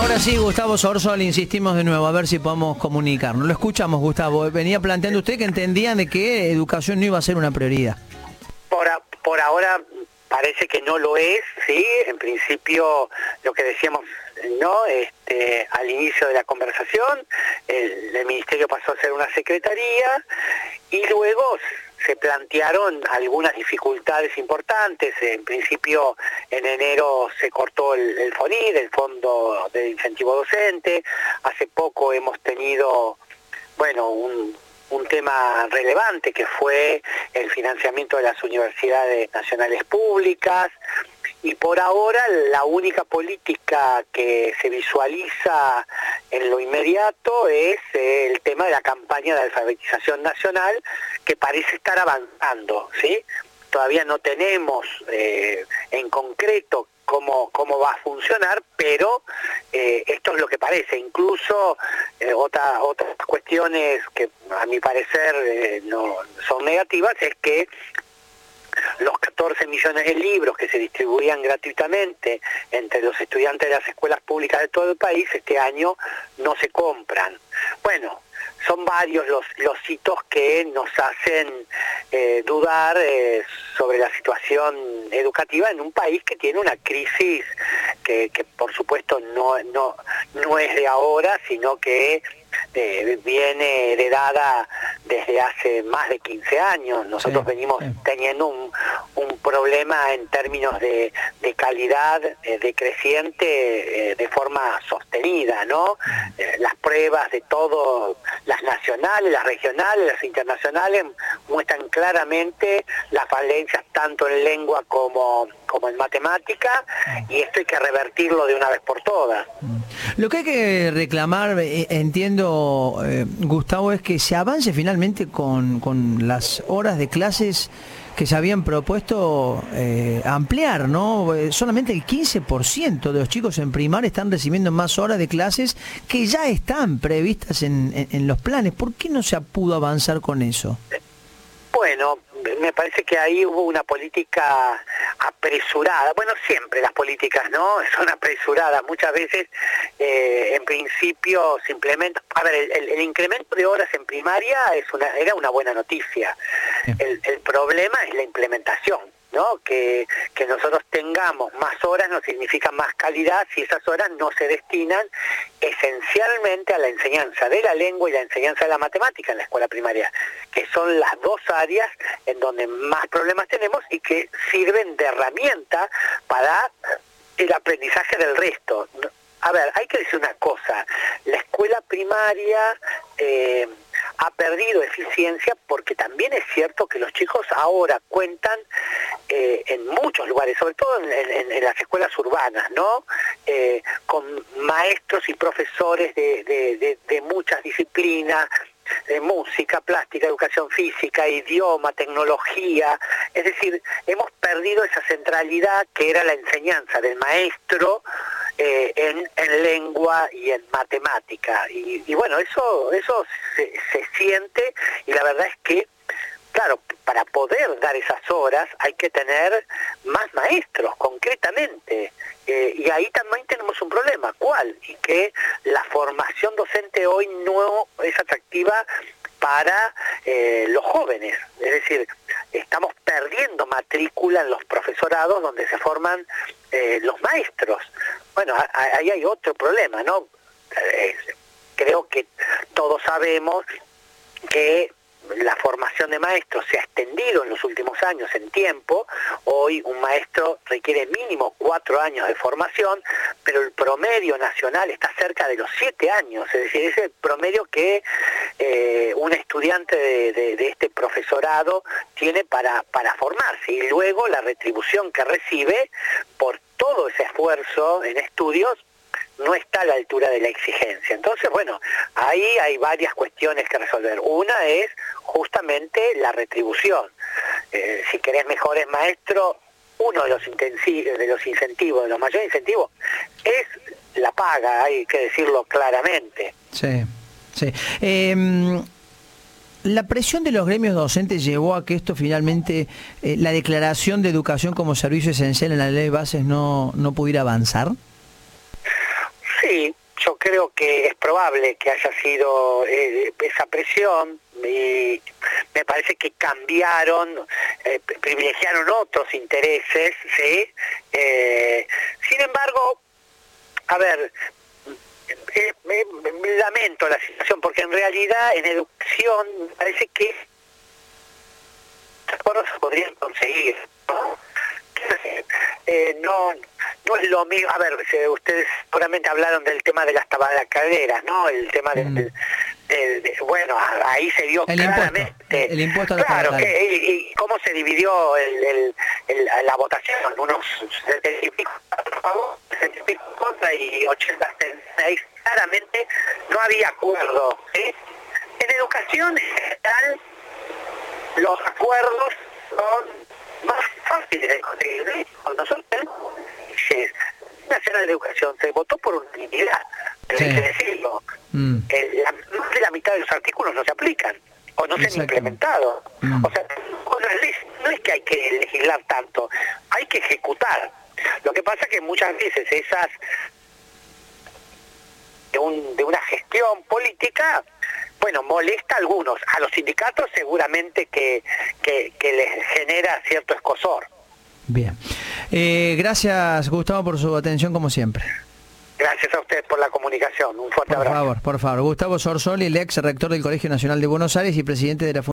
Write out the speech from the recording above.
Ahora sí, Gustavo Sorsol, insistimos de nuevo, a ver si podemos comunicarnos. Lo escuchamos, Gustavo. Venía planteando usted que entendían de que educación no iba a ser una prioridad. Por ahora parece que no lo es, ¿sí? En principio, lo que decíamos, ¿no? Al inicio de la conversación, el ministerio pasó a ser una secretaría y luego se plantearon algunas dificultades importantes. En principio, en enero se cortó el FONID, el Fondo de Incentivo Docente. Hace poco hemos tenido, bueno, un tema relevante que fue el financiamiento de las universidades nacionales públicas. Y por ahora la única política que se visualiza en lo inmediato es el tema de la campaña de alfabetización nacional, que parece estar avanzando, ¿sí? Todavía no tenemos en concreto cómo va a funcionar, pero esto es lo que parece. Incluso otras cuestiones que a mi parecer no son negativas es que los 14 millones de libros que se distribuían gratuitamente entre los estudiantes de las escuelas públicas de todo el país, este año no se compran. Bueno, son varios los hitos que nos hacen dudar sobre la situación educativa en un país que tiene una crisis que por supuesto no es de ahora, sino que viene heredada desde hace más de 15 años. Nosotros venimos teniendo un problema en términos de calidad decreciente de forma sostenida, ¿no? Las pruebas de todo, las nacionales, las regionales, las internacionales, muestran claramente las falencias tanto en lengua como en matemática, y esto hay que revertirlo de una vez por todas. Lo que hay que reclamar, entiendo, Gustavo, es que se avance finalmente con las horas de clases que se habían propuesto ampliar, ¿no? Solamente el 15% de los chicos en primaria están recibiendo más horas de clases que ya están previstas en los planes. ¿Por qué no se pudo avanzar con eso? Bueno, me parece que ahí hubo una política apresurada. Bueno, siempre las políticas, ¿no?, son apresuradas. Muchas veces, en principio, se implementa. A ver, el incremento de horas en primaria era una buena noticia. El problema es la implementación, ¿no? Que nosotros tengamos más horas no significa más calidad si esas horas no se destinan esencialmente a la enseñanza de la lengua y la enseñanza de la matemática en la escuela primaria, que son las dos áreas en donde más problemas tenemos y que sirven de herramienta para el aprendizaje del resto. A ver, hay que decir una cosa, la escuela primaria ha perdido eficiencia porque también es cierto que los chicos ahora cuentan en muchos lugares, sobre todo en las escuelas urbanas, ¿no? Con maestros y profesores de muchas disciplinas, de música, plástica, educación física, idioma, tecnología. Es decir, hemos perdido esa centralidad que era la enseñanza del maestro en lengua y en matemática. Y bueno, eso se siente, y la verdad es que, claro, para poder dar esas horas hay que tener más maestros, concretamente. Y ahí también tenemos un problema. ¿Cuál? Y que la formación docente hoy no es atractiva para los jóvenes. Es decir, estamos perdiendo matrícula en los profesorados donde se forman los maestros. Bueno, ahí hay otro problema, ¿no? Creo que todos sabemos que la formación de maestros se ha extendido en los últimos años en tiempo. Hoy un maestro requiere mínimo 4 años de formación, pero el promedio nacional está cerca de los 7 años. Es decir, es el promedio que un estudiante de este profesorado tiene para formarse, y luego la retribución que recibe por todo ese esfuerzo en estudios no está a la altura de la exigencia. Entonces, bueno, ahí hay varias cuestiones que resolver. Una es justamente la retribución. Si querés mejores maestros, uno de los incentivos, de los mayores incentivos, es la paga, hay que decirlo claramente. Sí, sí. ¿La presión de los gremios docentes llevó a que esto finalmente, la declaración de educación como servicio esencial en la ley de bases no pudiera avanzar? Sí, Sí, yo creo que es probable que haya sido esa presión, y me parece que cambiaron, privilegiaron otros intereses, ¿sí? Sin embargo, a ver, me lamento la situación, porque en realidad en educación me parece que acuerdos se podrían conseguir, ¿no? No es lo mismo. A ver, ustedes seguramente hablaron del tema de las tabacaleras, ¿no? El tema bueno, ahí se dio el claramente el impuesto a la claro tabacalera. y cómo se dividió la votación, unos 70 y pico a favor, 70 y pico contra y 80 ahí claramente no había acuerdo, ¿sí? En educación en general los acuerdos son más fáciles de conseguir, ¿sí? Cuando nosotros tenemos nacional de educación se votó por unanimidad, pero sí. hay que decirlo, más de la mitad de los artículos no se aplican o no se han implementado. O sea, con las leyes no es que hay que legislar tanto, hay que ejecutar. Lo que pasa es que muchas veces esas de una gestión política, bueno, molesta a algunos, a los sindicatos seguramente que les genera cierto escozor. Bien. Gracias, Gustavo, por su atención como siempre. Gracias a ustedes por la comunicación. Un fuerte abrazo. Por favor. Gustavo Sorsoli, el ex rector del Colegio Nacional de Buenos Aires y presidente de la